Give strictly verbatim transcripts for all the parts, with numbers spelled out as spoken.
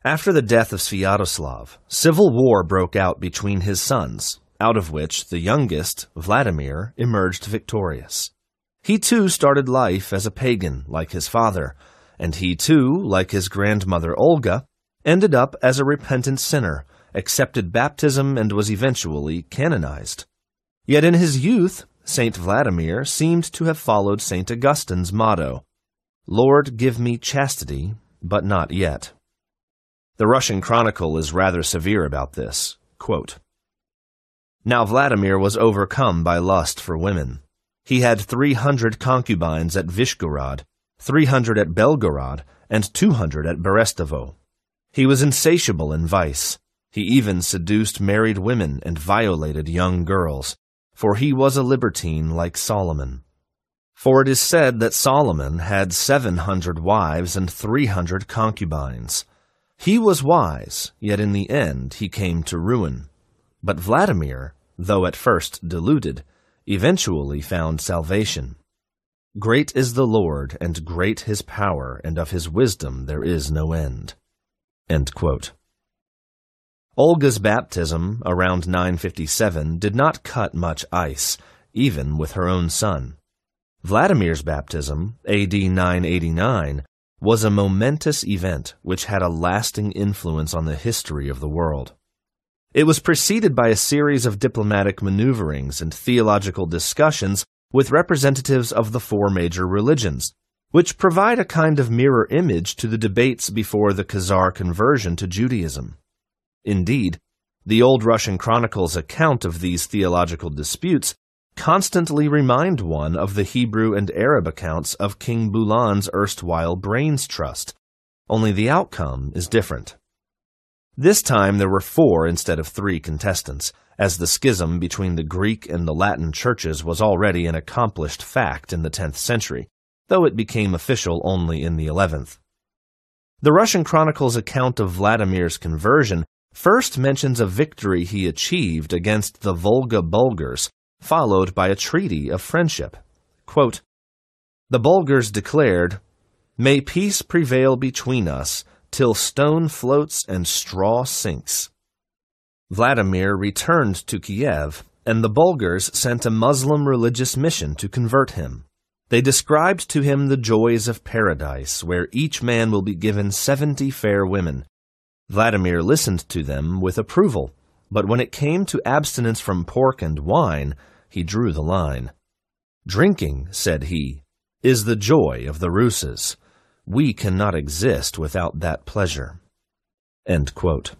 After the death of Sviatoslav, civil war broke out between his sons, out of which the youngest, Vladimir, emerged victorious. He too started life as a pagan like his father, and he too, like his grandmother Olga, ended up as a repentant sinner, accepted baptism, and was eventually canonized. Yet in his youth, Saint Vladimir seemed to have followed Saint Augustine's motto, "Lord, give me chastity, but not yet." The Russian Chronicle is rather severe about this. Quote, "Now Vladimir was overcome by lust for women. He had three hundred concubines at Vyshgorod, three hundred at Belgorod, and two hundred at Berestovo. He was insatiable in vice. He even seduced married women and violated young girls, for he was a libertine like Solomon. For it is said that Solomon had seven hundred wives and three hundred concubines. He was wise, yet in the end he came to ruin. But Vladimir, though at first deluded, eventually found salvation. Great is the Lord, and great his power, and of his wisdom there is no end." End quote. Olga's baptism, around nine fifty-seven, did not cut much ice, even with her own son. Vladimir's baptism, A D nine eighty-nine, was a momentous event which had a lasting influence on the history of the world. It was preceded by a series of diplomatic maneuverings and theological discussions with representatives of the four major religions, which provide a kind of mirror image to the debates before the Khazar conversion to Judaism. Indeed, the Old Russian Chronicle's account of these theological disputes constantly remind one of the Hebrew and Arab accounts of King Bulan's erstwhile brains trust, only the outcome is different. This time there were four instead of three contestants, as the schism between the Greek and the Latin churches was already an accomplished fact in the tenth century, though it became official only in the eleventh. The Russian Chronicle's account of Vladimir's conversion first mentions a victory he achieved against the Volga Bulgars, followed by a treaty of friendship. Quote, "The Bulgars declared, 'May peace prevail between us, till stone floats and straw sinks.' Vladimir returned to Kiev, and the Bulgars sent a Muslim religious mission to convert him. They described to him the joys of paradise, where each man will be given seventy fair women. Vladimir listened to them with approval, but when it came to abstinence from pork and wine, he drew the line. 'Drinking,' said he, 'is the joy of the Russes. We cannot exist without that pleasure.'" End quote.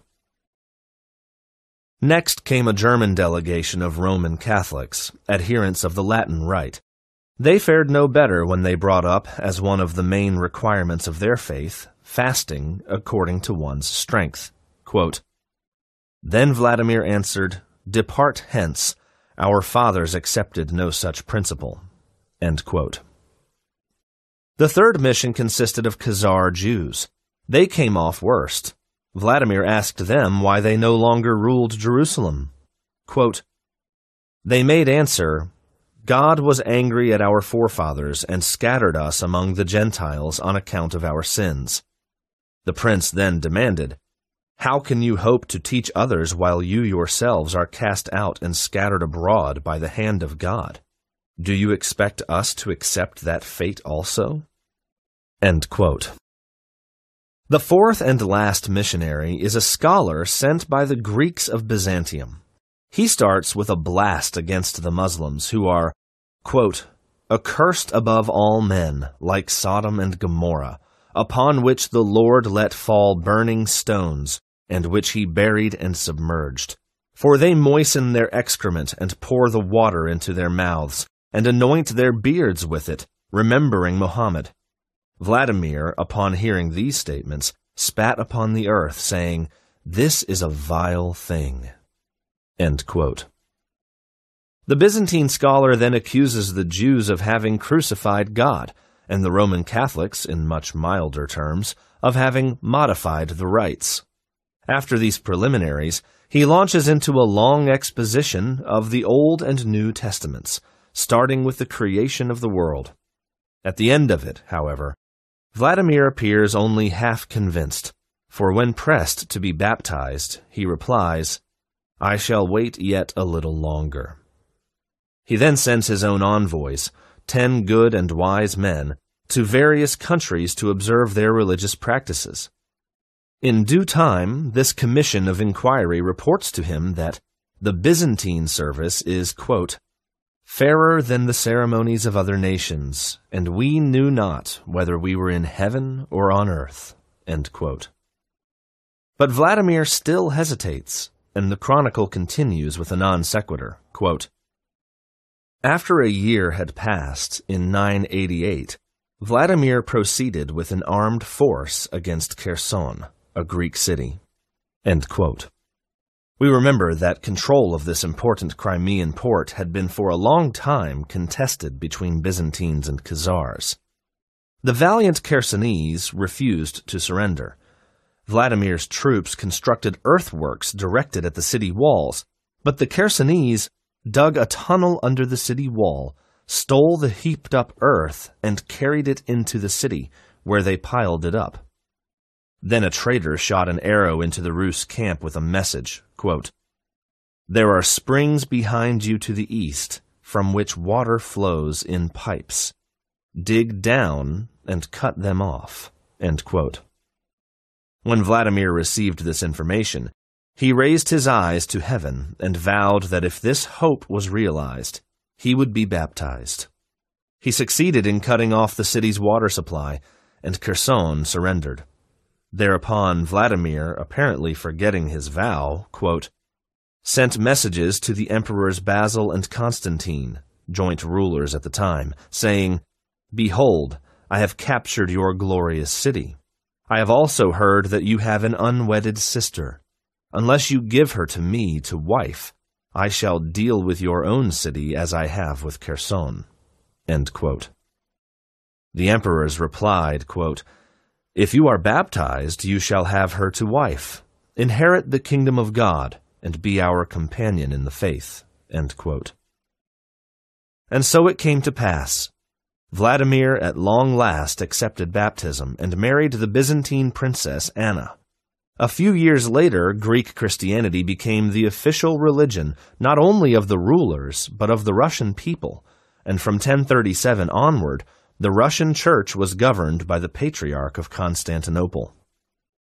Next came a German delegation of Roman Catholics, adherents of the Latin Rite. They fared no better when they brought up, as one of the main requirements of their faith, fasting according to one's strength. Quote, "Then Vladimir answered, 'Depart hence. Our fathers accepted no such principle.'" End quote. The third mission consisted of Khazar Jews. They came off worst. Vladimir asked them why they no longer ruled Jerusalem. Quote, "They made answer, 'God was angry at our forefathers and scattered us among the Gentiles on account of our sins.' The prince then demanded, 'How can you hope to teach others while you yourselves are cast out and scattered abroad by the hand of God? Do you expect us to accept that fate also?'" End quote. The fourth and last missionary is a scholar sent by the Greeks of Byzantium. He starts with a blast against the Muslims, who are, quote, "accursed above all men, like Sodom and Gomorrah, upon which the Lord let fall burning stones, and which he buried and submerged. For they moisten their excrement and pour the water into their mouths, and anoint their beards with it, remembering Mohammed." Vladimir, upon hearing these statements, spat upon the earth, saying, "This is a vile thing." End quote. The Byzantine scholar then accuses the Jews of having crucified God, and the Roman Catholics, in much milder terms, of having modified the rites. After these preliminaries, he launches into a long exposition of the Old and New Testaments, starting with the creation of the world. At the end of it, however, Vladimir appears only half convinced, For when pressed to be baptized, he replies, "I shall wait yet a little longer." He then sends his own envoys, ten good and wise men, to various countries to observe their religious practices. In due time, this commission of inquiry reports to him that the Byzantine service is, quote, "fairer than the ceremonies of other nations, and we knew not whether we were in heaven or on earth," end quote. But Vladimir still hesitates, and the chronicle continues with a non sequitur, quote, "After a year had passed, in nine eighty-eight, Vladimir proceeded with an armed force against Kherson, a Greek city." End quote. We remember that control of this important Crimean port had been for a long time contested between Byzantines and Khazars. The valiant Chersonese refused to surrender. Vladimir's troops constructed earthworks directed at the city walls, but the Chersonese dug a tunnel under the city wall, stole the heaped-up earth, and carried it into the city, where they piled it up. Then a traitor shot an arrow into the Rus camp with a message, quote, "There are springs behind you to the east, from which water flows in pipes. Dig down and cut them off." End quote. When Vladimir received this information, he raised his eyes to heaven and vowed that if this hope was realized, he would be baptized. He succeeded in cutting off the city's water supply, and Kherson surrendered. Thereupon Vladimir, apparently forgetting his vow, quote, sent messages to the emperors Basil and Constantine, joint rulers at the time, saying, "Behold, I have captured your glorious city. I have also heard that you have an unwedded sister. Unless you give her to me to wife, I shall deal with your own city as I have with Kherson." End quote. The emperors replied, quote, "If you are baptized, you shall have her to wife, inherit the kingdom of God, and be our companion in the faith." End quote. And so it came to pass. Vladimir at long last accepted baptism and married the Byzantine princess Anna. A few years later, Greek Christianity became the official religion not only of the rulers, but of the Russian people, and from ten thirty-seven onward, the Russian Church was governed by the Patriarch of Constantinople.